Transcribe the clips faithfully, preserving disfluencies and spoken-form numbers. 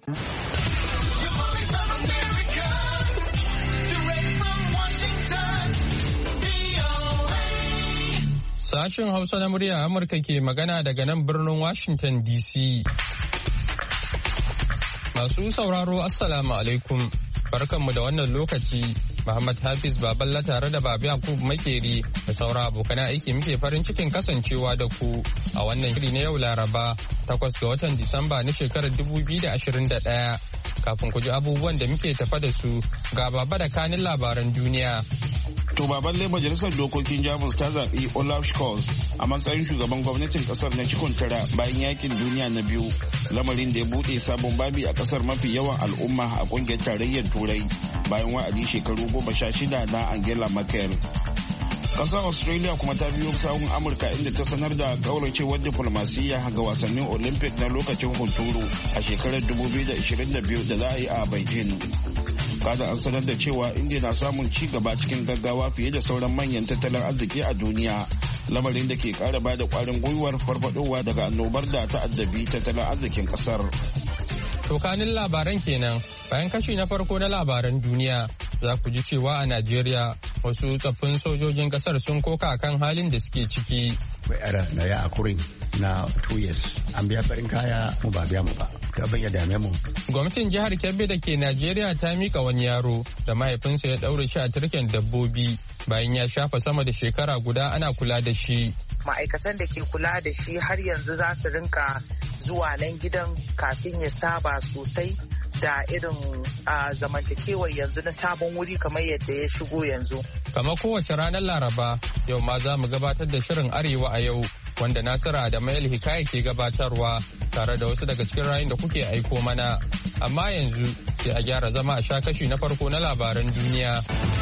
Sashen Hausa na murya Amurka ke magana daga nan birnin Washington D C. Masu sauraro Assalamu alaikum. Barkanmu da wannan lokaci. Muhammad Hafiz Baballa tare da Babi Yakub Makeri da saura abokan aiki muke farin cikin kasancewa da ku a wannan shiri na yau Laraba takwas ga watan Disamba na shekarar dubu biyu da ashirin da ɗaya. Kafin ku ji abubuwan da muke tafa da su ga Baba da kanin labaran duniya. To baballe majalisar dokokin Jamus ta zaɓi Olaf Scholz a matsayin shugaban gwamnatin ƙasar na cikon tara bayan yakin duniya na biyu, lamarin da ya buɗe sabon babi a ƙasar mafi yawan al'umma a ƙungiyar tarayyar Turai bayan wa'adi shekaru goma sha shida na Angela Merkel. Ƙasar Australia kuma ta biyo sahun Amurka inda ta sanar da ƙauracewar diflomasiyya ga wasannin Olympic na lokacin hunturu a shekarar dubu biyu da ashirin da biyu da za a yi a Beijing. Kada an sanar da cewa India na samun ci gaba cikin gaggawa fiye da sauran manyan tattalin arziki a duniya, lamarin da ke kara ba da kwarin gwiwar farfadowa daga annobar da ta addabi tattalin arzikin kasar. Tokanin labaran kenan bayan kashi na farko na labaran duniya za ku ji cewa a Najeriya wasu tsaffin sojojin kasar sun koka kan halin da suke ciki. Bai ara na ya akurin na two years an biya farin kaya mu ba biya mu ba. Ya dame mu. Gwamnatin jihar Kebbi da ke Najeriya ta mika wani yaro da mahaifinsa ya daure shi a turken dabbobi bayan ya shafa sama da shekara guda ana kula da shi. Ma'aikatan da ke kula da shi har yanzu za su rinka zuwa nan gidan kafin ya saba sosai da irin zamantakewar yanzu na sabon wuri kamar yadda ya shigo yanzu. Kamar kowace ranar Laraba, yau ma za mu gabatar da shirin Arewa a yau, wanda Nasiru Adamu Hikaya ke gabatarwa tare da wasu daga cikin rayun da kuke aiko mana. Amma yanzu sai a gyara zama a sha kashi na farko na labaran duniya.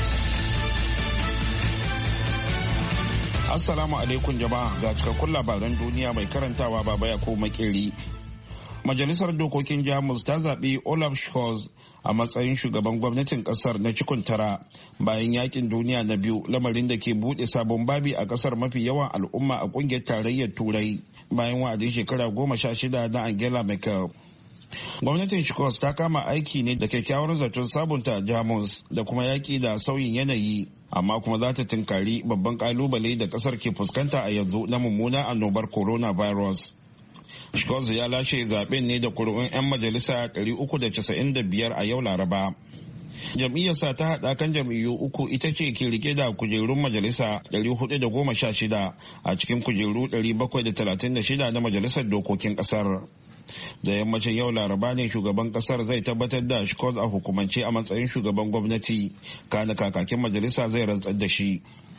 Assalamu alaikum jama'a, ga cikakkun labaran duniya mai karantawa Baba Yakub Makeri. Majalisar Dokokin Jamus ta zaɓi Olaf Scholz a matsayin shugaban gwamnatin ƙasar na cikon tara bayan yakin duniya na biyu, lamarin da ke buɗe sabon babi a ƙasar mafi yawan al'umma a ƙungiyar tarayyar Turai bayan wa'adin shekara goma sha shida na Angela Merkel. Gwamnatin Scholz ta kama aiki ne da kyakkyawar zaton sabunta Jamus da kuma yaƙi da sauyin yanayi, amma kuma za ta tunkari babban ƙalubale da ƙasar ke fuskanta a yanzu na mummuna annobar coronavirus. Scholz ya lashe zaben ne da kuri'un 'yan majalisa ɗari uku da casa'in da biyar a yau Laraba. Jam'iyyarsa ta haɗa kan jam'iyyu uku ita ce ke rike da kujerun majalisa ɗari hudu da goma sha shida a cikin kujeru ɗari bakwai da talatin da shida na majalisar dokokin ƙasar. Da yammacin yau Laraba ne shugaban ƙasar zai tabbatar da Scholz a hukumance a matsayin shugaban gwamnati, kana kakakin majalisa zai rantsar da shi.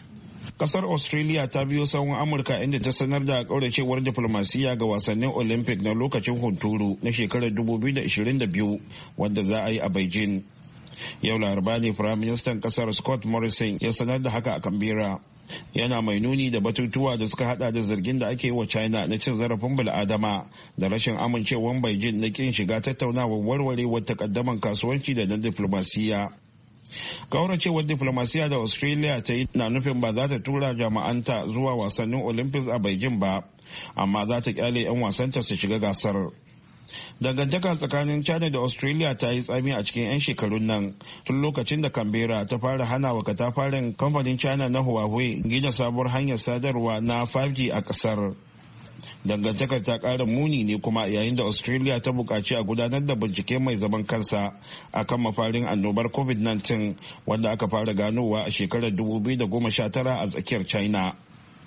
Kasar Australia ta biyo sahun Amurka inda ta sanar da kauracewar diflomasiyya ga wasannin Olympic na lokacin hunturu na shekarar dubu biyu da ashirin da biyu wanda za a yi a Beijing. Yau Laraba ne Firaministan kasar Scott Morrison ya sanar da haka a Canberra. Yana mai nuni da batutuwa da suka hada da zargin da ake yi wa China na cin zarafin bil'adama da rashin amincewar Beijing na kin shiga tattaunawar warwarewar takaddaman kasuwanci da na diflomasiyya. Kauracewar diplomasiya da Australia ta yi na nufin ba za ta tura jama'anta zuwa wasannin Olympics a Beijing ba, amma za ta kyale 'yan wasanta su shiga gasar. Dangantaka tsakanin China da Australia ta yi tsami a cikin 'yan shekarun nan tun lokacin da Canberra ta fara hana wa katafaren kamfanin China na Huawei gina sabuwar hanyar sadarwa na five G a kasar. Dangantakar ta ƙara muni ne kuma yayin da Australia ta buƙaci a gudanar da bincike mai zaman kansa akan mafarin annobar covid nineteen wanda aka fara ganowa a shekarar dubu biyu da goma sha tara a tsakiyar China.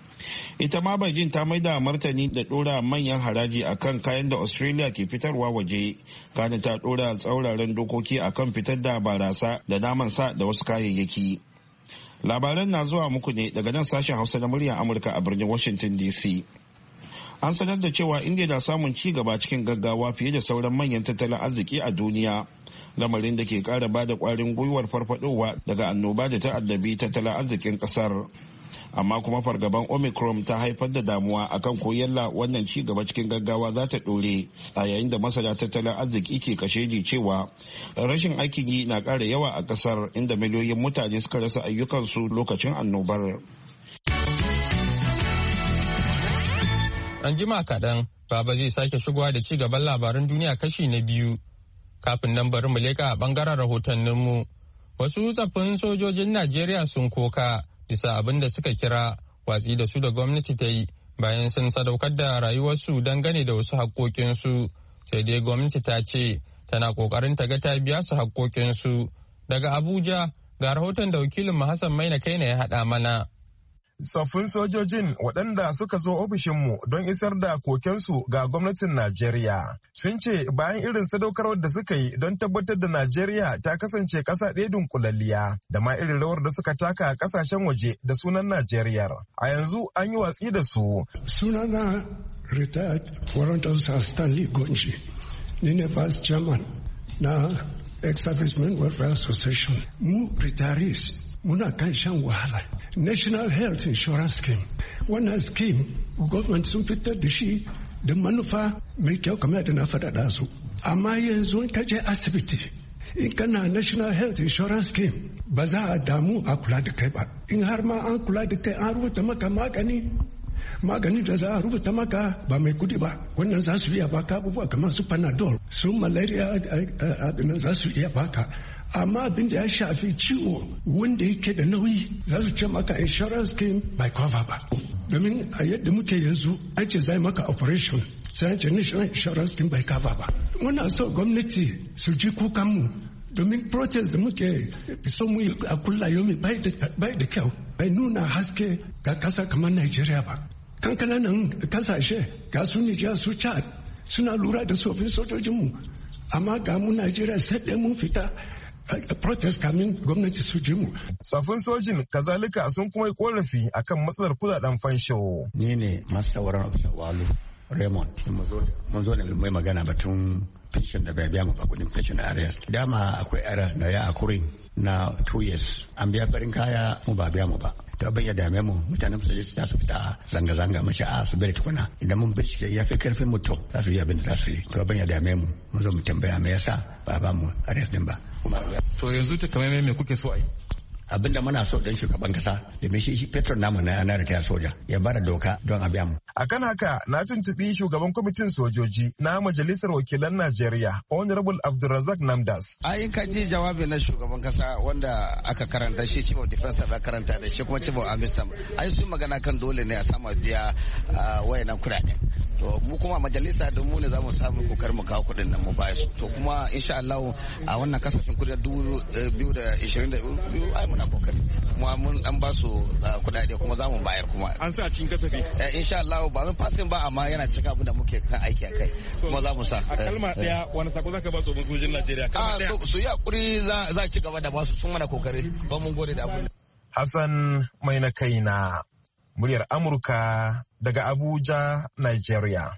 Ita ma Beijing ta maida martani da ɗora manyan haraji akan kayan da Australia ke fitarwa waje, kana ta ɗora tsauraran dokoki akan fitar da barasa da naman sa da wasu kayayyaki. Labaran na zuwa muku ne daga nan sashen Hausa na muryar Amurka a birnin Washington D C. An sanar da cewa India na samun ci gaba cikin gaggawa fiye da sauran manyan tattalin arziki a duniya, lamarin da ke kara bada kwarin gwiwar farfadowa daga annoba da ta addabi tattalin arzikin kasar. Amma kuma fargaban Omicron ta haifar da damuwa akan ko yalla wannan ci gaba cikin gaggawa za ta dore, a yayin da masana tattalin arziki ke kashedi cewa rashin aikin yi na kara yawa a kasar, inda miliyoyin mutane suka rasa ayyukansu lokacin annobar. An jima kaɗan, Baba zai sake shigowa da ci gaban labaran duniya kashi na biyu. kafin nan bari mu leka a bangaren rahotanninmu. Wasu tsaffin sojojin Najeriya sun koka bisa abin da suka kira watsi da su da gwamnati ta yi bayan sun sadaukar da rayuwarsu dangane da wasu haƙƙoƙinsu. Sai dai gwamnati ta ce tana ƙoƙarin ta ga ta biya su haƙƙoƙinsu. Daga Abuja ga rahoton da wakilin Hassan Maina Kaina ya haɗa mana. Tsoffin sojojin waɗanda suka zo ofishinmu don isar da kokensu ga gwamnatin Najeriya sun ce bayan irin sadaukarwar da suka yi don tabbatar da Najeriya ta kasance ƙasa ɗaya dunkulalliya da ma irin rawar da suka taka a ƙasashen waje da sunan Najeriya. A yanzu an yi watsi da su. Sunana retired warrant officer Stanley Gonji, ni ne vice chairman na Ex-Servicemen Welfare Association. Mu retirees muna kan shan wahala. National Health Insurance Scheme. Wannan scheme government sun fitar da shi da manufa mai kyau kamar da na faɗaɗa su. Amma yanzu in ka je asibiti in kana National Health Insurance Scheme ba za a damu a kula da kai ba. In har ma an kula da kai an rubuta maka magani magani da za a rubuta maka ba mai kudi ba. Wannan za su iya baka abubuwa kamar su Panadol, su malaria abinan za su iya baka. Amma abin da ya shafi ciwo wanda yake da nauyi za su ce maka insurance scheme bai cover ba. Domin a yadda muke yanzu an ce zai maka operation sai an ce national insurance scheme bai cover ba. Muna so gwamnati su ji kukanmu domin protest da muke so mu a kulla yomi bai da kyau, bai nuna haske ga kasa kamar Nigeria ba. Kankana nan kasashe ga su Nijar su Chad suna lura da tsofin sojojinmu, amma ga mu Nigeria sai ɗaya mun fita protest kamin gwamnati su ji mu. Tsafin sojin kazalika sun kuma yi korafi akan matsalar kudaden fansho. Ni ne masu sauran ofisar Walu Raymond, mun zo ne mai magana batun pension da bai biya mu ba kudin pension arrears. Dama akwai arrears da ya akurin na two years. An biya farin kaya mu ba biya mu ba. To ban ya dame mu mutanen su ta su fita zanga-zanga mace a su bari tukuna idan mun bincike ya fi karfin mutum za su yi abin da za su yi. To ban ya dame mu mun zo mu tambaya me yasa ba ba mu arrest din ba. To yanzu ta kamar me kuke so a yi? Abin da muna so don shugaban kasa da mai shi petron namu na yanar ta soja ya bada doka don a biya mu. Akan haka na tuntuɓi shugaban kwamitin sojoji na majalisar wakilan Najeriya Honorable Abdulrazak Namdas. Ai ka ji jawabi na shugaban kasa wanda aka karanta shi chief of defense ya karanta da shi kuma chief of army staff. Ai sun magana kan dole ne a sama biya wayannan kuɗaɗen. To mu kuma majalisa don mu ne za mu samu kokar mu kawo kuɗin nan mu ba su. To kuma insha Allah a wannan kasafin kuɗi dubu biyu da ishirin da biyu ai muna kokari. Kuma mun an ba su kuɗaɗe kuma za mu bayar kuma. An sa cikin kasafi. Insha Allah ba mun fasin ba amma yana cika abin da muke kan aiki a kai kuma za mu sa. A kalma daya wani sako zaka ba su sojojin Najeriya? Kalma daya. Su yi hakuri za ci gaba da ba su sun mana kokari. Ba mun gode da abin. Hassan mai na kaina. Muryar Amurka daga Abuja, Nigeria.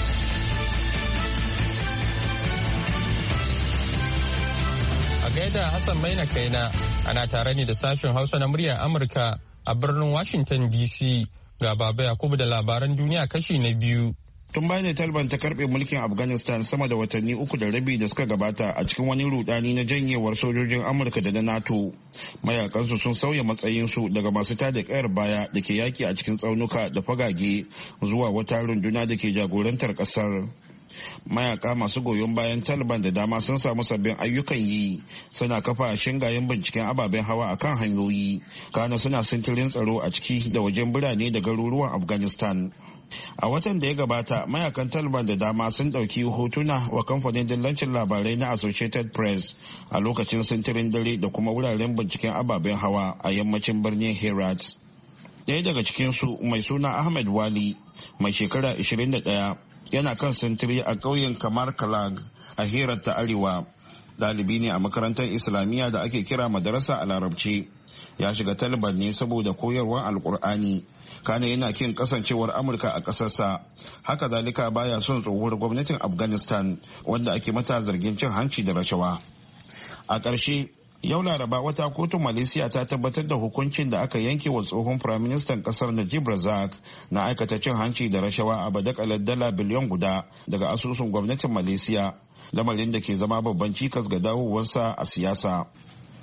A gaida Hassan Maina Kaina, ana tare ne da sashen Hausa na muryar Amurka a birnin Washington D C. Ga Baba Yakubu da labaran duniya kashi na biyu. Tun bayan da Taliban ta karbe mulkin Afghanistan sama da watanni uku da rabi da suka gabata a cikin wani rudani na janyewar sojojin Amurka da na NATO, mayakansu sun sauya matsayinsu daga masu tada kayar baya da ke yaki a cikin tsaunuka da fagage zuwa wata runduna da ke jagorantar kasar. Mayaka masu goyon bayan Taliban da dama sun samu sabbin ayyukan yi, suna kafa shingayen binciken ababen hawa akan hanyoyi, kana suna sintirin tsaro a ciki da wajen birane da garuruwan Afghanistan. A watan da ya gabata, mayakan Taliban da dama sun ɗauki hotuna wa kamfanin dillancin labarai na Associated Press a lokacin sintirin dare da kuma wuraren binciken ababen hawa a yammacin birnin Herat. Ɗaya daga cikinsu mai suna Ahmed Wali, mai shekara ashirin da ɗaya, yana kan sintiri a ƙauyen Kamar Kalag a Herat ta Arewa. Ɗalibi ne a makarantar Islamiyya da ake kira madarasa a Larabci. Ya shiga Taliban ne saboda koyarwar Alƙur'ani. Kana yana kin kasancewar Amurka a ƙasarsa. Haka zalika baya son tsohuwar gwamnatin Afghanistan wanda ake mata zargin cin hanci da rashawa. A ƙarshe, yau Laraba wata kotun Malaysia ta tabbatar da hukuncin da aka yanke wa tsohon firaministan ƙasar Najib Razak na aikata cin hanci da rashawa a badakalar dala biliyan guda daga asusun gwamnatin Malaysia, lamarin da ke zama babban cikas ga dawowarsa a siyasa.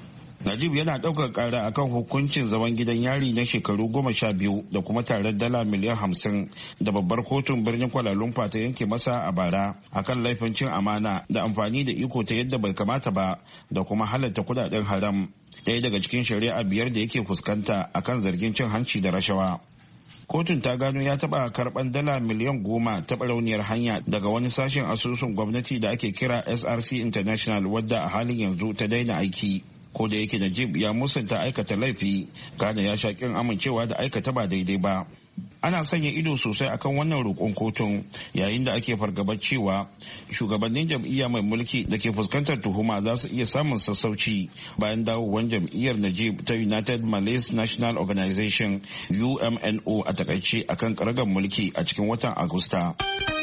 Najib yana ɗaukar ƙara akan hukuncin zaman gidan yari na shekaru goma sha biyu da kuma tare dala miliyan hamsin da babbar kotun birnin Kuala Lumpur ta yanke masa a bara akan laifin cin amana da amfani da iko ta yadda bai kamata ba da kuma halatta kudaden haram. Ɗaya daga cikin shari'a biyar da yake fuskanta akan zargin cin hanci da rashawa. Kotun ta gano ya taɓa karɓar dala miliyan goma ta barauniyar hanya daga wani sashen asusun gwamnati da ake kira S R C International wadda a halin yanzu ta daina aiki. Ko da yake Najib ya musanta aikata laifi, Ghana ya sha kin amincewa da aikata ba daidai ba. Ana sanya ido sosai akan wannan roƙon kotun yayin da ake fargabar cewa shugabannin jam'iyya mai mulki da ke fuskantar tuhuma za su iya samun sassauci bayan dawowar jam'iyyar Najib ta United Malays National Organization U M N O a takaice akan karagar mulki a cikin watan Agusta.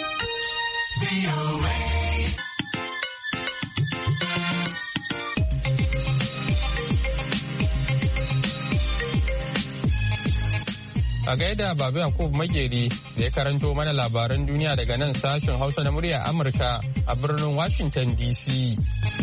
A gaida Babu Yakub Makeri da ya karanto mana labaran duniya daga nan sashen Hausa na murya Amurka a birnin Washington D C.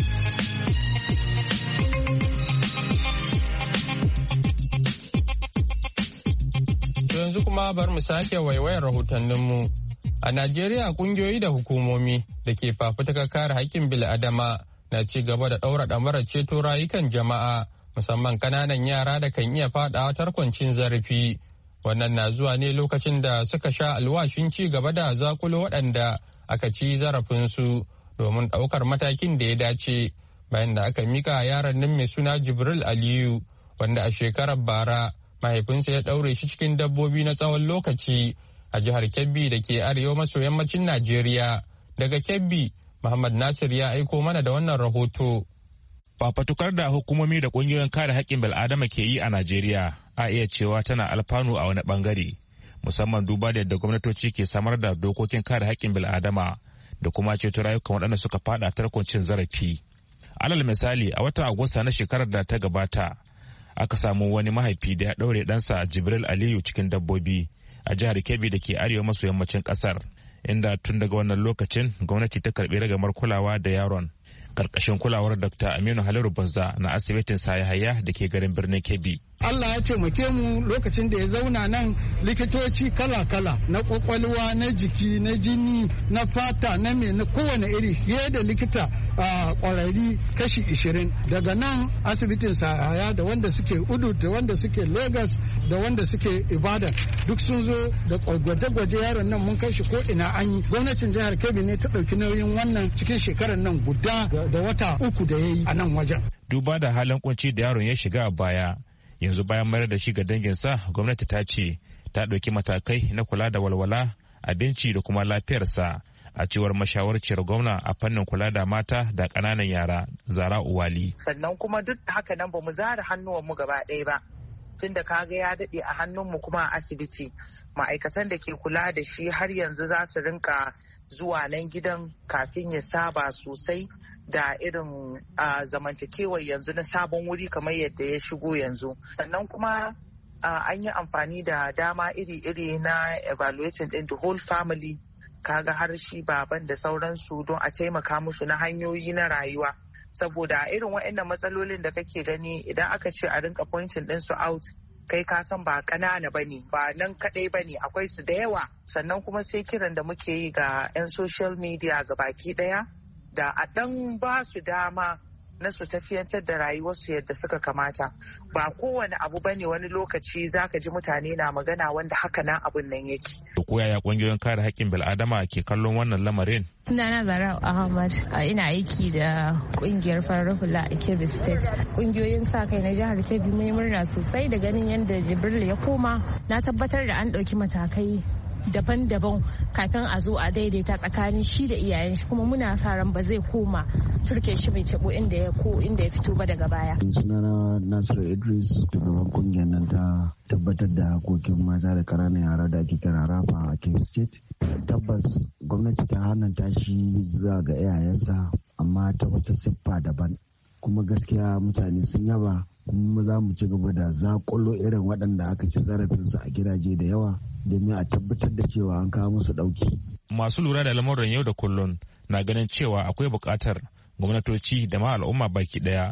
Yanzu kuma bar mu sake waiwayar rahotanninmu. A Najeriya kungiyoyi da hukumomi da ke fafutukar kare haƙƙin bil'adama na ci gaba da ɗaura ɗamarar ceto rayukan jama'a musamman ƙananan yara da kan iya faɗawa tarkon cin zarafi. Wannan na zuwa ne lokacin da suka sha alwashin ci gaba da zakulo waɗanda aka ci zarafinsu domin ɗaukar matakin da ya dace bayan da aka mika yaron nan mai suna Jibril Aliyu wanda a shekarar bara mahaifinsa ya ɗaure shi cikin dabbobi na tsawon lokaci a jihar Kebbi da ke arewa maso yammacin Najeriya. Daga Kebbi, Muhammad Nasir ya aiko mana da wannan rahoto. Fafatukar da hukumomi da ƙungiyoyin kare haƙƙin bil'adama ke yi a Najeriya a iya cewa tana alfanu a wani bangare, musamman duba da yadda gwamnatoci ke samar da dokokin kare haƙƙin bil'adama da kuma ceto rayukan waɗanda suka fada tarkon cin zarafi. Alal misali, a watan Agusta na shekarar da ta gabata, aka samu wani mahaifi da ya ɗaure ɗansa Jibril Aliyu cikin dabbobi a jihar Kebbi da ke arewa maso yammacin ƙasar, inda tun daga wannan lokacin gwamnati ta karɓi ragamar kulawa da yaron. Karkashin kulawar Dokta Aminu Haliru Banza na asibitin Sayahaya da ke garin birnin Kebbi. Allah ya taimake mu lokacin da ya zauna nan, likitoci kala-kala na kwakwalwa, na jiki, na jini, na fata, na me na kowane iri, fiye da likita a kwararri kashi ishirin daga nan asibitin Sayahaya da wanda suke Udu da wanda suke Lagos da wanda suke Ibadan duk sun zo da gwaje-gwaje. Yaron nan mun kai shi ko ina an yi. Gwamnatin jihar Kebbi ne ta ɗauki nauyin wannan cikin shekarar nan guda da wata uku da ya yi a nan wajen. Duba da halin kunci da yaron ya shiga a baya, yanzu bayan mayar da shi ga danginsa, gwamnati ta ce ta ɗauki matakai na kula da walwala, abinci da kuma lafiyarsa, a cewar mashawarciyar gwamna a fannin kula da mata da ƙananan yara Zara Uwali. Sannan kuma duk haka nan ba mu zara hannuwanmu gaba ɗaya ba, tun da kaga ya daɗe a hannunmu kuma a asibiti. Ma'aikatan da ke kula da shi har yanzu za su rinka zuwa nan gidan kafin ya saba sosai da irin uh, zamantakewar yanzu na sabon wuri kamar yadda ya shigo yanzu. Sannan kuma uh, an yi amfani da dama iri-iri na evaluating din the whole family, kaga har shi baban da sauransu, don a taimaka musu na hanyoyi na rayuwa. Saboda irin waɗannan matsalolin da kake gani idan aka ce a rinka pointing din su out, kai ka san ba ƙanana ba ne, ba nan kaɗai ba ne, akwai su da yawa. Sannan kuma sai kiran da muke yi ga 'yan social media ga baki ɗaya, da a ɗan ba su dama na su tafiyantar da rayuwarsu yadda suka kamata. Ba kowane abu ba ne wani lokaci za ka ji mutane na magana wanda haka nan abun nan yake. Ko yaya ƙungiyoyin kare haƙƙin bil'adama ke kallon wannan lamarin? Sunana Zara Ahmad, ina aiki da ƙungiyar farar hula a Kebbi State. Ƙungiyoyin sa kai na jihar Kebbi mai murna sosai da ganin yadda Jibril ya koma. Na tabbatar da an ɗauki matakai daban-daban kafin a zo a daidaita tsakanin shi da iyayen shi, kuma muna sa ran ba zai koma turke shi mai cebo inda ya ko inda ya fito ba daga baya. Sunana Nasiru Idris, shugaban kungiyar nan ta tabbatar da hakokin mata da ƙananan yara da ake kira rafa a Kebbi State. Tabbas gwamnati ta hannanta shi zuwa ga iyayensa amma ta wata siffa daban, kuma gaskiya mutane sun yaba, kuma za mu ci gaba da zakulo irin waɗanda aka ci zarafinsu a gidaje da yawa domin a tabbatar da cewa an kawo musu ɗauki. Masu lura da lamuran yau da kullun na ganin cewa akwai buƙatar gwamnatoci da ma al'umma baki ɗaya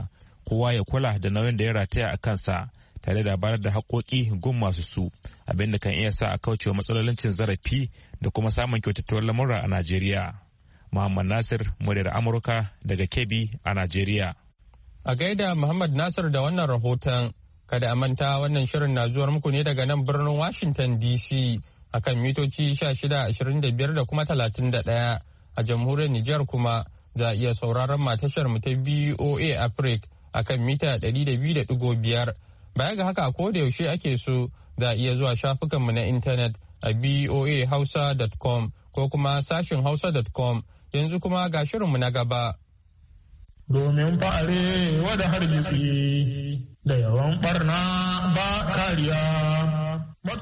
kowa ya kula da nauyin da ya rataya a kansa tare da bayar da haƙoƙi gun masu su abin da kan iya sa a kaucewa matsalolin cin zarafi da kuma samun kyautatuwar lamura a Najeriya. Muhammad Nasir, muryar Amurka daga Kebbi a Najeriya. A gaida Muhammad Nasir da wannan rahoton, kada a manta wannan shirin na zuwar muku ne daga nan birnin Washington D C akan mitoci shida ashirin da biyar da kuma talatin da ɗaya. A jamhuriyar Nijar kuma za a iya sauraron matashar mu ta B O A Africa akan mita ɗari da biyu da ɗigo biyar. Baya ga haka ko da yaushe ake so za a iya zuwa shafukanmu na intanet a b o a hausa dot com ko kuma sashin hausa dot com. Yanzu kuma ga shirinmu na gaba. Domin fa'are wada hargitsi da yawan barna ba kariya.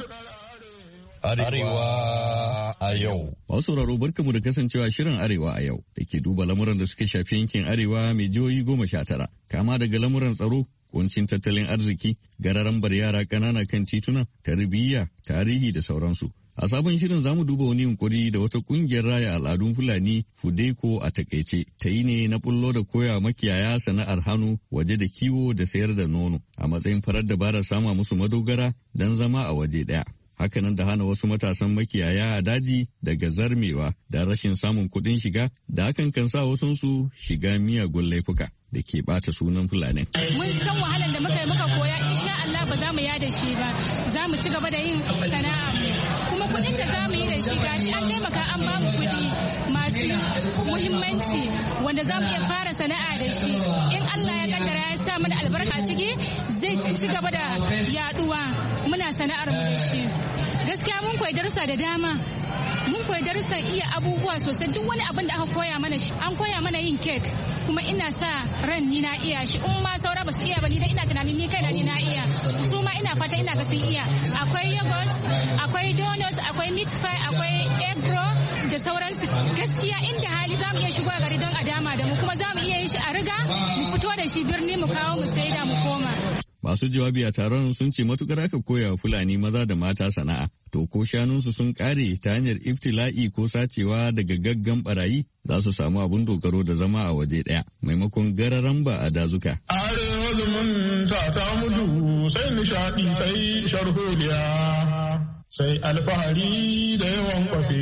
Arewa a yau. Masu sauraro barkamu da kasancewa shirin Arewa a yau da ke duba lamuran da suka shafi yankin Arewa mai jihohi goma sha tara. Kama daga lamuran tsaro, kuncin tattalin arziki, gararan bar yara ƙanana kan tituna, tarbiyya, tarihi da sauransu. A sabon shirin zamu duba wani yunkuri da wata kungiyar raya al'adun Fulani Fudeko a takaice ta yi ne na bullo da koya makiyaya sana'ar hannu waje da kiwo da sayar da nono a matsayin farar dabarar sama musu madogara don zama a waje ɗaya. Hakanan da hana wasu matasan makiyaya a daji daga zarmewa da rashin samun kuɗin shiga da hakan kan sa wasunsu shiga miyagun laifuka da ke bata sunan Fulani. Mun san wahalar da muka yi muka koya insha Allah ba za mu yada shi ba, za mu ci gaba da yin sana'a kuma kuɗin da za mu yi da shi gashi an taimaka an ba mu kuɗi masu muhimmanci wanda za mu iya fara sana'a da shi. In Allah ya kaddara ya sa mana albarka ciki zai ci gaba da yaduwa muna sana'ar mu da shi. Gaskiya mun koyi darussa da dama. Mun koyi darussan iya abubuwa sosai duk wani abin da aka koya mana shi an koya mana yin kek kuma ina sa ran ni na iya shi in ma saura ba su iya ba ni dai ina tunanin ni kaina ni na iya su ma ina fata ina ga sun iya akwai yogurt akwai donuts akwai meat pie akwai egg roll da sauransu gaskiya inda hali za mu iya shigo a gari don a dama da mu kuma za mu iya yin shi a riga mu fito da shi birni mu kawo mu saida mu koma. Masu jawabi a taron sun ce matukar aka koya wa Fulani maza da mata sana'a, to ko shanunsu sun kare ta hanyar iftila'i ko sacewa daga gaggan barayi za su samu abun dogaro da zama a waje ɗaya maimakon gararan ba a dazuka. Arewa zumunta ta mutu sai nishaɗi sai sharholiya sai alfahari da yawan kwafe.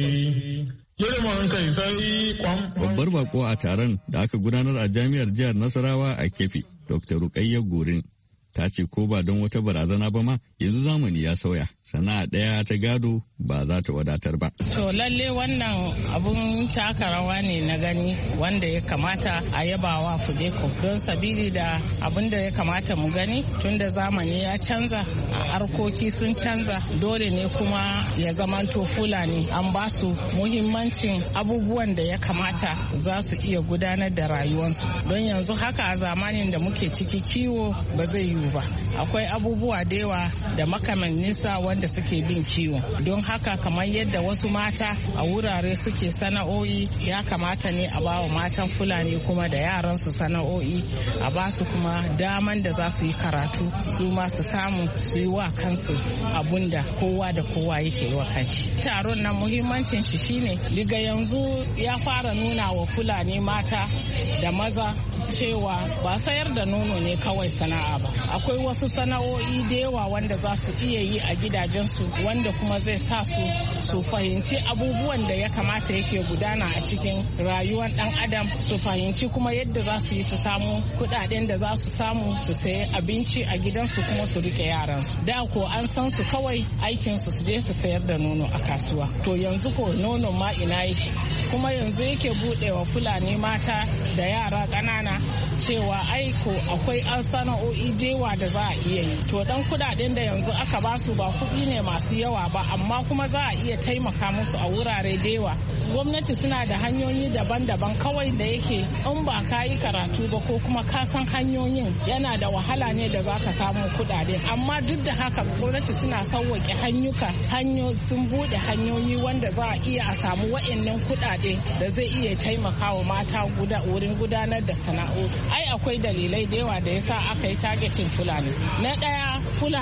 Girman kai sai kwam. Babbar bako a taron da aka gudanar a jami'ar jihar Nasarawa a Kefi, Dokta Rukayya Gorin. Ta ce ko ba don wata barazana ba ma yanzu zamani ya sauya sana'a ɗaya ta gado ba za ta wadatar ba. To lalle wannan abun taka rawa ne na gani wanda ya kamata a yabawa Fudeko don sabili da abun da ya kamata mu gani tunda zamani ya canza harkoki sun canza dole ne kuma ya zamanto Fulani an ba su muhimmancin abubuwan da ya kamata za su iya gudanar da rayuwarsu don yanzu haka a zamanin da muke ciki kiwo ba zai yi ba akwai abubuwa da yawa da makamanninsa wanda suke bin kiwo don haka kamar yadda wasu mata a wurare suke sana'o'i ya kamata ne a bawa matan Fulani kuma da yaran su sana'o'i a ba su kuma daman da za su yi karatu su ma su samu su yi wa kansu abunda kowa da kowa yake yi wa kanshi. Taron nan muhimmancin shi shine daga yanzu ya fara nuna wa Fulani mata da maza cewa ba sayar da nono ne kawai sana'a ba akwai wasu sana'o'i da yawa wanda za su iya yi a gidajensu wanda kuma zai sa su su fahimci abubuwan da ya kamata yake gudana a cikin rayuwar dan adam su fahimci kuma yadda za su yi su samu kudaden da za su samu su sayi abinci a gidansu kuma su rike yaransu da ko an san su kawai aikin su su je su sayar da nono a kasuwa to yanzu ko nono ma ina yake kuma yanzu yake budewa Fulani mata da yara ƙanana cewa aiko akwai an sana'o'i dewa da za a iya yi to dan kudaden da yanzu aka basu ba kuɗi ne masu yawa ba amma kuma za a iya taimaka musu a wurare dewa gwamnati suna da hanyoyi daban-daban kawai da yake in ba ka yi karatu ba ko kuma ka san hanyoyin yana da wahala ne da za ka samu kudaden amma duk da haka gwamnati suna sauwaƙe hanyuka hanyo sun bude hanyoyi wanda za a iya a samu wa'annan kudade da zai iya taimakawa mata guda wurin gudanar da sana'o'i ai akwai dalilai da yawa da yasa aka yi targeting Fulani na daya Fulani su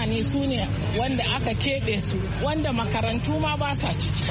ne wanda aka keɓe su, wanda makarantu ma ba sa ciki,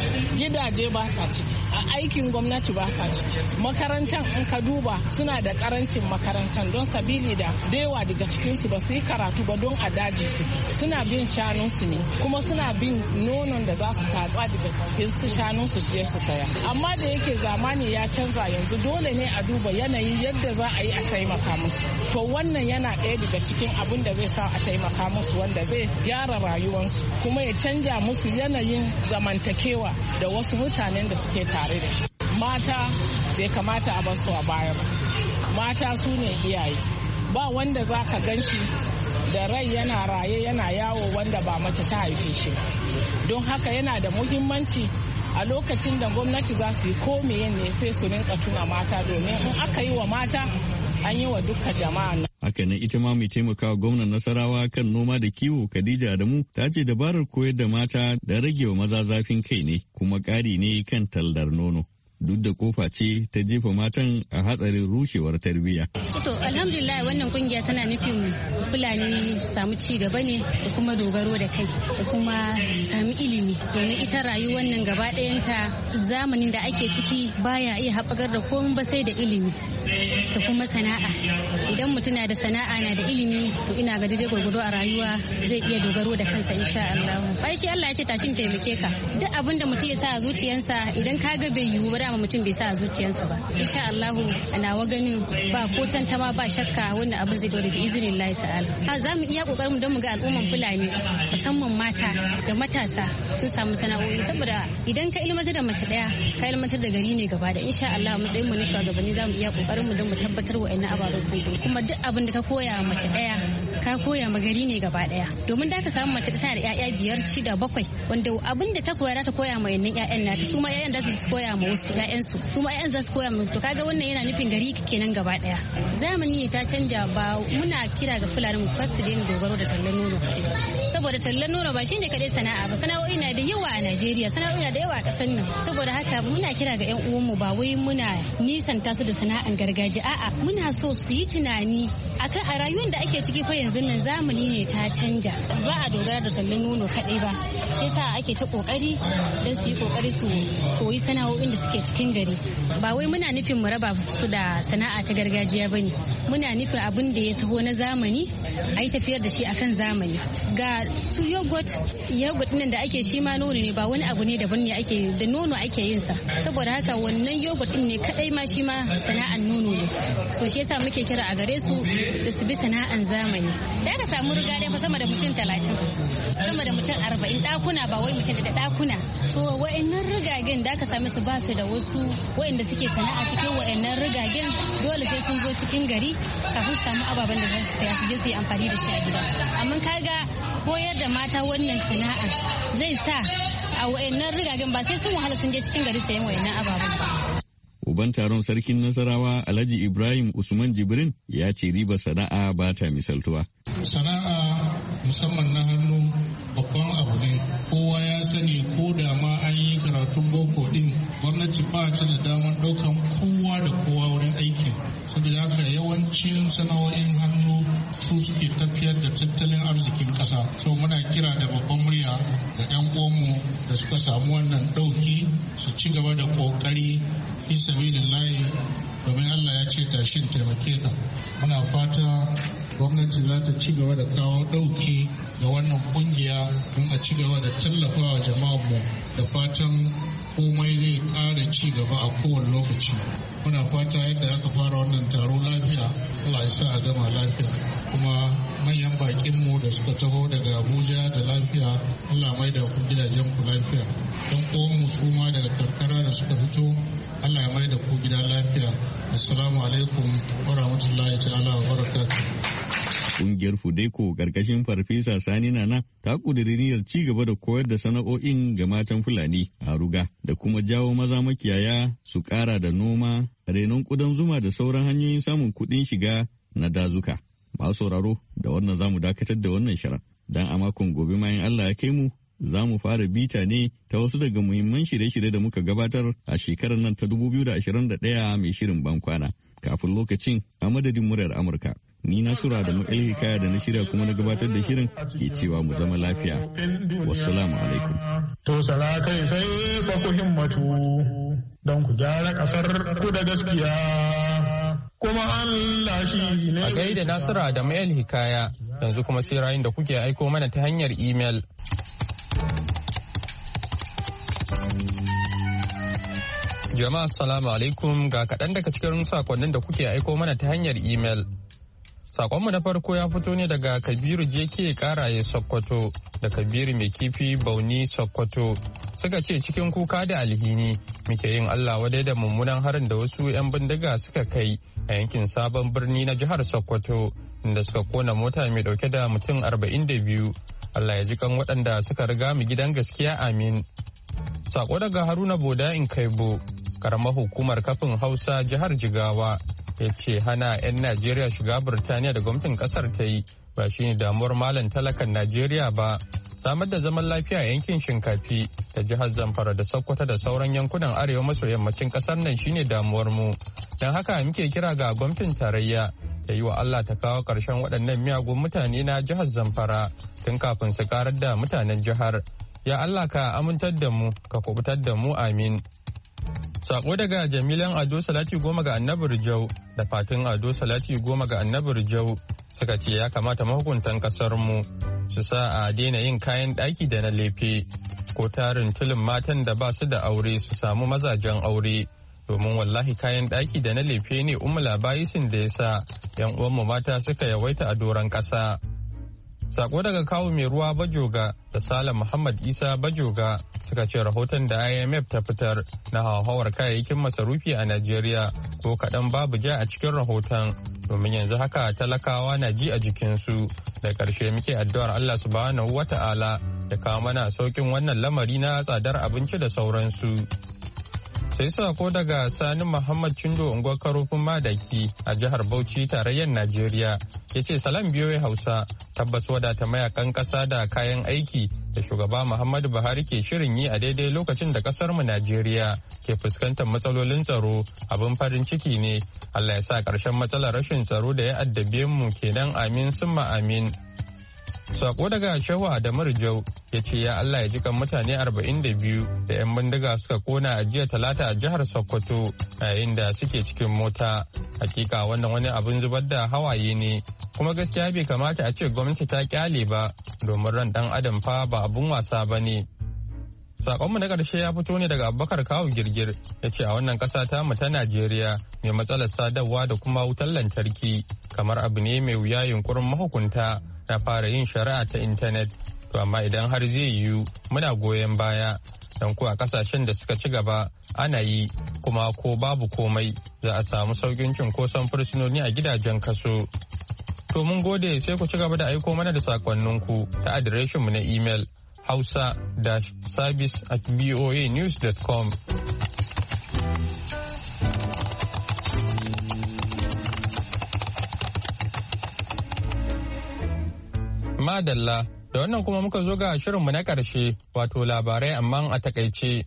gidaje ba sa ciki, a aikin gwamnati ba sa ciki. Makarantan in ka duba suna da karancin makarantan don sabili da dewa daga cikinsu ba su yi karatu ba don a daji suke. Suna bin shanunsu ne, kuma suna bin nonon da za su tatsa daga cikin su shanunsu su je su saya. Amma da yake zamani ya canza yanzu dole ne a duba yanayin yadda za a yi a taimaka musu. To wannan yana ɗaya daga cikin abin da zai sa a taimaka musu, wanda zai gyara rayuwarsu kuma ya canja musu yanayin zamantakewa da wasu mutanen da suke tare da shi. Mata bai kamata a bar su a baya ba. Mata su ne iyaye. Ba wanda za ka gan shi da rai yana raye yana yawo wanda ba mace ta haife shi. Don haka yana da muhimmanci a lokacin da gwamnati za su yi ko meye ne sai su rinka tuna mata, domin in aka yi wa mata an yi wa duka jama'a. Haka nan ita ma mai taimakawa gwamnan Nasarawa kan noma da kiwo Khadija Adamu ta ce dabarar koyar da mata da rage wa maza zafin kai ne kuma ƙari ne kan tallar nono. Duk da kofa ce ta jefa matan a hatsarin rushewar tarbiyya. To alhamdulillah wannan kungiya tana nufin Fulani samu ci gaba ne da kuma dogaro da kai da kuma sami ilimi, domin ita rayuwar nan gaba ɗayanta zamanin da ake ciki baya iya haɓakar da komai ba sai da ilimi da kuma sana'a. Idan mutum na da sana'a na da ilimi to ina ga daidai gwargwado a rayuwa zai iya dogaro da kansa insha Allah. Bai shi Allah ya ce tashin taimake ka. Duk abin da mutum ya sa a zuciyarsa idan ka ga bai yiwu ba dama mutum bai sa a zuciyarsa ba. Insha Allah ana wa ganin ba ko tantama ba shakka wannan abin zai dore bi iznillahi ta'ala. Ha za mu iya kokarin mu don mu ga al'umman Fulani musamman mata da matasa sun samu sana'o'i, saboda idan ka ilmantar da mace daya ka ilmantar da gari ne gaba da insha Allah matsayin mu na shugabanni za mu iya kokarin mu don mu tabbatar wa ina ababen sun kuma duk abin da ka koya mace daya ka koya ma gari ne gaba daya, domin da ka samu mace tana da ƴaƴa biyar shida bakwai wanda abin da ta koya za ta koya ma yannan ƴaƴan nata, su ma ƴaƴan za su koya ma wasu ƴaƴan su su ma ƴaƴan za su koya ma, to kaga wannan yana nufin gari kenan gaba daya. Zamani ne ta canja, ba muna kira ga Fulani mu fasu da dogaro da tallan nono kadai, saboda tallan nono ba shine kadai sana'a ba, sana'o'i na da yawa a Najeriya, sana'o'i na da yawa a ƙasar nan. Saboda haka muna kira ga ƴan uwanmu ba wai muna nisanta su da sana'an gargajiya, a'a muna so su yi tunani akan a rayuwar da ake ciki fa yanzu nan zamani ne ta canja, ba a dogara da tallan nono kadai ba, sai sa ake ta kokari don su yi kokari su koyi sana'o'in da suke cikin gari. Ba wai muna nufin mu raba su da sana'a ta gargajiya bane, muna nufin abin da ya taho na zamani a yi tafiyar da shi akan zamani. Ga su yogurt yogurt nan da ake shi ma nono ne, ba wani abu ne daban ne ake da nono ake yin sa, saboda haka wannan yogurt din ne kadai ma shi ma sana'an nono ne. So shi yasa muke kira a gare su da su bi sana'an zamani. Da aka samu riga dai fa sama da mutum talatin, sama da mutum arba'in dakuna, ba wai mutum da dakuna. So wa'annan rigagen da aka same su ba su da wasu wa'anda suke sana'a cikin wa'annan rigagen, dole sai sun zo cikin gari kafin su samu ababen da za su saya su je su yi amfani da shi a gida. Amma kaga koyar da mata wannan sana'a zai sa a wa'annan rigagen ba sai sun wahala sun je cikin gari sayan wa'annan ababen ba. Uban taron sarkin Nasarawa Alhaji Ibrahim Usman Jibrin ya ce riba sana'a ba ta misaltuwa. Sana'a musamman na hannu babban abu ne, kowa ya sani, ko da ma an yi karatun boko din gwamnati ba ta da damar ɗaukan kowa da kowa wurin aiki, saboda haka yawancin sana'o'in hannu su suke tafiyar da tattalin arzikin ƙasa. So muna kira da babban murya ga 'yan uwanmu da suka samu wannan ɗauki su ci gaba da ƙoƙari fi sabilillahi, domin Allah ya ce tashin taimake ka. Muna fata gwamnati za ta ci gaba da kawo ɗauki ga wannan kungiya don a ci gaba da tallafawa jama'armu, da fatan komai zai ƙara ci gaba a kowane lokaci. Muna fata yadda aka fara wannan taro lafiya, Allah ya sa a gama lafiya, kuma manyan bakinmu da suka taho daga Abuja da lafiya, Allah mai da ku gidajen ku lafiya. Don kowanmu su ma daga karkara da suka fito, Allah ya mai da ku gida lafiya. Assalamu alaikum wa rahmatullahi ta'ala wa barakatuh. Ƙungiyar Fudeko ƙarƙashin Farfesa Sani Nana ta ƙudiri niyyar ci gaba da koyar da sana'o'in ga matan Fulani a Ruga da kuma jawo maza makiyaya su ƙara da noma, renon ƙudan zuma da sauran hanyoyin samun kuɗin shiga na dazuka. Masu sauraro da wannan zamu dakatar da wannan shirin. Dan a makon gobe mayan Allah ya kai mu za mu fara bita ne ta wasu daga muhimman shirye-shirye da muka gabatar a shekarar nan ta dubu biyu da ashirin da ɗaya mai shirin bankwana. Kafin lokacin a madadin muryar Amurka Ni Nasura da Makali Hikaya da na shirya kuma na gabatar da shirin ke cewa mu zama lafiya. Wassalamu alaikum. To kai sai fa ku himmatu don ku gyara kasar ku da gaskiya. Kuma Allah shi ne. A gaida Nasura da Makali Hikaya yanzu kuma sai rayun da kuke aiko mana ta hanyar imel. Jama'a assalamu alaikum ga kaɗan daga cikin sakonnin da kuke aiko mana ta hanyar imel. Sakonmu na farko ya fito ne daga Kabiru J K Karaye Sokoto da Kabiru Mai Kifi Bauni Sokoto. Suka ce cikin kuka da alhini muke yin Allah wadai da mummunan harin da wasu 'yan bindiga suka kai a yankin Sabon Birni na jihar Sokoto inda suka kona mota mai dauke da mutum arba'in da biyu. Allah ya ji kan waɗanda suka riga mu gidan gaskiya amin. Sako daga Haruna Boda in Kaibo, karamar hukumar kafin Hausa jihar Jigawa. Ya ce hana 'yan Najeriya shiga Birtaniya da gwamnatin kasar ta yi ba shi ne damuwar malam talakan Najeriya ba. Samar da zaman lafiya a yankin Shinkafi da jihar Zamfara da Sokoto da sauran yankunan arewa maso yammacin kasar nan shine damuwar mu. Don haka muke kira ga gwamnatin tarayya da yi wa Allah ta kawo ƙarshen waɗannan miyagun mutane na jihar Zamfara tun kafin su karar da mutanen jihar. Ya Allah ka amintar da mu ka kubutar da mu amin. Sako daga Jamilan Ado Salati goma ga Annabi Rijau da Fatin Ado Salati goma ga Annabi Rijau suka ce ya kamata mahukuntan kasar mu su sa a daina yin kayan ɗaki da na lefe ko tarin tulin matan da ba su da aure su samu mazajen aure domin wallahi kayan ɗaki da na lefe ne umma labaisin da ya sa yan uwanmu mata suka yawaita a doron ƙasa. Sako daga kawu mai ruwa Bajoga da Salam Muhammad Isa Bajoga suka ce rahoton da I M F ta fitar na hauhawar kayayyakin masarufi a Najeriya ko kaɗan babu ja a cikin rahoton domin yanzu haka talakawa na ji a jikinsu. Da ƙarshe muke addu'ar Allah subhanahu wa ta'ala da kawo mana saukin wannan lamari na tsadar abinci da sauransu. Sai sako daga Sani Muhammad Chindo unguwar Karofin Madaki a jihar Bauchi tarayyar Najeriya ya ce salam biyoyi Hausa tabbas wadata mayakan ƙasa da kayan aiki da shugaba Muhammadu Buhari ke shirin yi a daidai lokacin da ƙasar mu Najeriya ke fuskantar matsalolin tsaro abin farin ciki ne. Allah ya sa ƙarshen matsalar rashin tsaro da ya addabe mu kenan amin summa amin. Sako daga Shehu Adamu Rijau ya ce ya Allah ya ji kan mutane arba'in da biyu da 'yan bindiga suka kona a jiya talata a jihar Sokoto yayin da suke cikin mota. Hakika wannan wani abin zubar da hawaye ne kuma gaskiya bai kamata a ce gwamnati ta kyale ba domin ran dan adam fa ba abun wasa ba ne. Sakonmu na ƙarshe ya fito ne daga Abubakar Kawu Girgir ya ce a wannan ƙasa ta mu ta Najeriya mai matsalar sadarwa da kuma wutar lantarki kamar abu ne mai wuya yunkurin mahukunta na fara yin shari'a ta intanet to amma idan har zai yiwu muna goyon baya don ko a kasashen da suka ci gaba ana yi kuma ko babu komai za a samu saukin cunkoson fursunoni a gidajen kaso. To mun gode sai ku ci gaba da aiko mana da sakonninku ta adireshinmu na imel hausa-service at voa news dot com. Madalla, da wannan kuma muka zo ga shirinmu na ƙarshe wato labarai amma a takaice.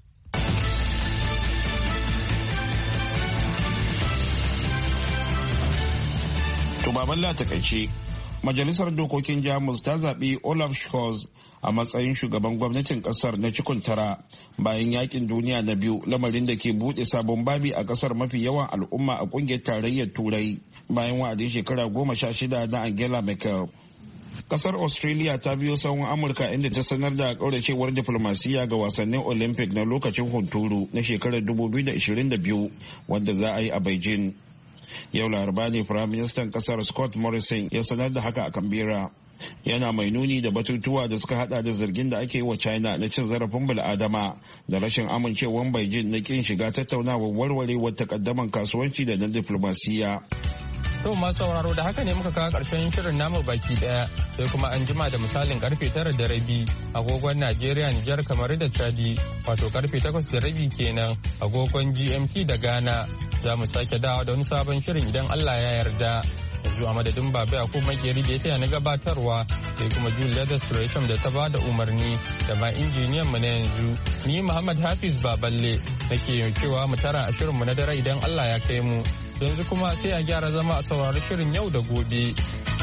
To baballa takaice, Majalisar Dokokin Jamus ta zaɓi Olaf Scholz a matsayin shugaban gwamnatin ƙasar na cikon tara bayan yakin duniya na biyu lamarin da ke buɗe sabon babi a ƙasar mafi yawan al'umma a ƙungiyar tarayyar Turai bayan wa'adin shekara goma sha shida na Angela Merkel. Kasar Australia ta biyo sahun Amurka inda ta sanar da kauracewar diflomasiyya ga wasannin Olympic na lokacin hunturu na shekarar dubu biyu da ashirin da biyu wanda za a yi a Beijing. Yau Laraba ne Firaministan kasar Scott Morrison ya sanar da haka a Canberra. Yana mai nuni da batutuwa da suka hada da zargin da ake yi wa China na cin zarafin bil'adama da rashin amincewar Beijing na kin shiga tattaunawar warwarewar takaddaman kasuwanci da na diflomasiyya. To masu sauraro da haka ne muka kawo ƙarshen shirin namu baki daya sai kuma an jima da misalin karfe tara da rabi agogon Najeriya Nijar kamar da Chadi wato karfe takwas da rabi kenan agogon G M T da Ghana za mu sake dawo da wani sabon shirin idan Allah ya yarda. yanzu a madadin Baba Yakub Makeri da ya taya na gabatarwa sai kuma Julia Restoration da ta ba da umarni da ma injiniyan mu na yanzu. Ni Muhammad Hafiz Baballe nake cewa mu tara a shirinmu na dare idan Allah ya kai mu. Yanzu kuma sai a gyara zama a saurari shirin yau da gobe.